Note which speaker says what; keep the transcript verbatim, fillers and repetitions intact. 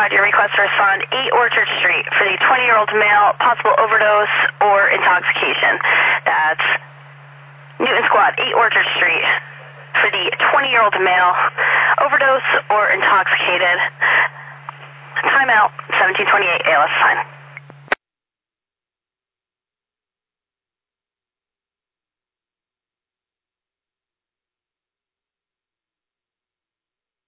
Speaker 1: Squad, your request to respond eight Orchard Street for the twenty-year-old male, possible overdose or intoxication. That's Newton Squad, eight Orchard Street for the twenty-year-old male, overdose or intoxicated. Timeout, seventeen twenty-eight A L S time.